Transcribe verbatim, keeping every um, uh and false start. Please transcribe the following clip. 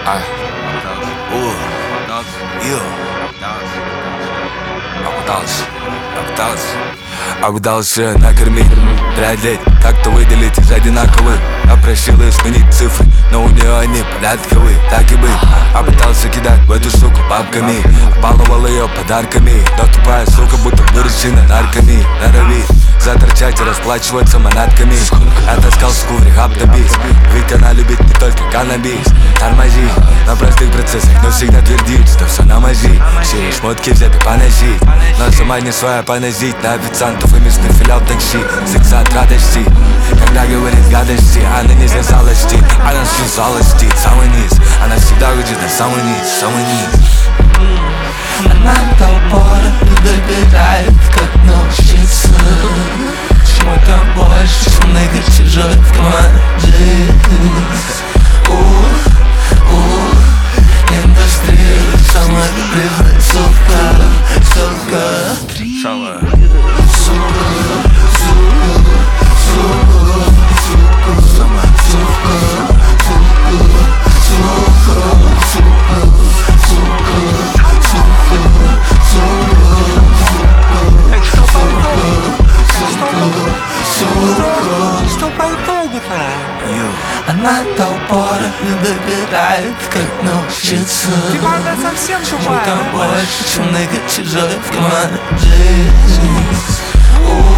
I, ooh, you. Обдался, обдался, обдался накормить, преодолеть, как-то выделить из одинаковых. Попросила сменить цифры, но у нее они порядковые. Так и быть, обытался кидать в эту суку бабками, баловал ее подарками. Но тупая сука, будто выращена нарками. Норовит заторчать и расплачиваться манатками. Я таскал суку в рехаб добить, ведь она любит не только каннабис. Тормози на простых процессах, но всегда твердит, что все на мази. Все шмотки взяты поносить, но сама не своя поносить. На официантов и местный филиал такси, секса от радости. Когда говорит гадости, она не связалости, она связалости. Самый низ, она всегда уйдет на самый низ, самый низ. Она до упора добирает, как научиться. Чему-то больше, чем много чужой в команде. Индустрия самая грязная, сука, сука. Самая Она до упора не добирает, как научиться. Чему-то больше, чем много чужой в команде.